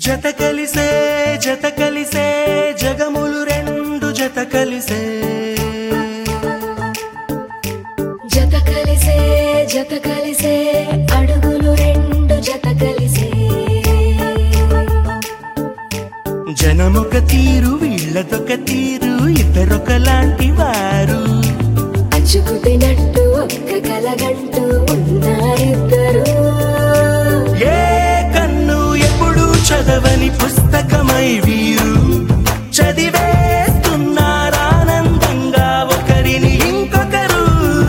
జత కలిసే జగములు రెండు జత కలిసే అడుగులు రెండు జత కలిసే జనమొక తీరు వీళ్ళదొక తీరు ఇద్దరొకలాంటి వారు అచ్చుకుతినట్టు ఒక్క కలగంటూ ఉన్నారిద్దరు ఏ కన్ను ఎప్పుడు చదవని పుస్తకమై వీరు చదివేస్తున్నారానందంగా ఒకరిని ఇంకొకరు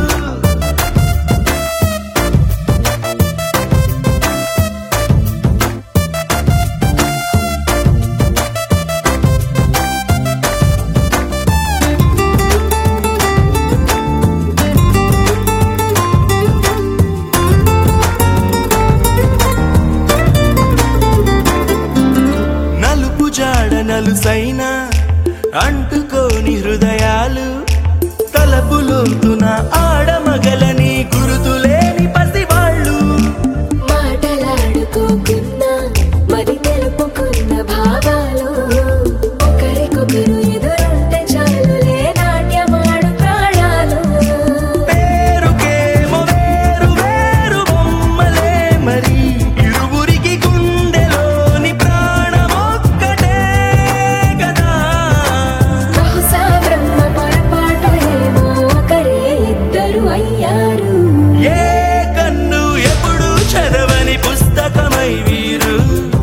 నలుసైన అంటుకోని హృదయాలు తలపులోతున ఆడమగలని గురుతులేని పసివాళ్ళు మాటలాడుకోకున్నా మరి తెలుపుకున్న భావాలు ఒకరికొకరు ఎదురుంటే చాలులే నాట్యమాడు ప్రాణాలు పేరుకేమో వేరు వేరు బొమ్మలే మరి ఇరువురికి గుండెలోని ప్రాణమొక్కటే కదా బహుశా బ్రహ్మ పొరపాటు ఏమో ఒకరే ఇద్దరు అయ్యారు ఏ కన్ను ఎప్పుడు చదవని పుస్తకమై వీరు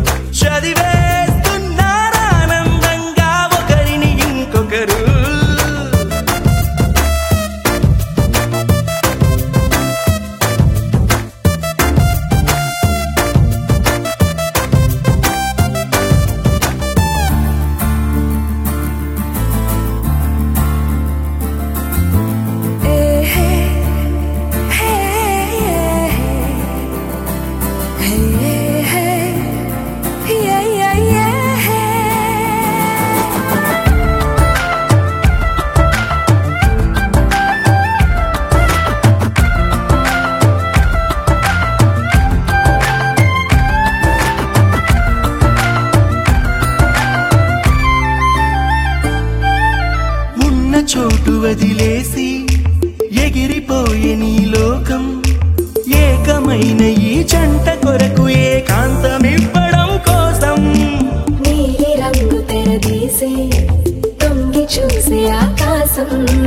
చదివేస్తున్నారానందంగా ఒకరిని ఇంకొకరు చోటు వదిలేసి ఎగిరిపోయే నీ లోకం ఏకమైన ఈ జంట కొరకు ఏకాంతమివ్వడం కోసం నీలి రంగు తెరదీసే తొంగి చూసే ఆకాశం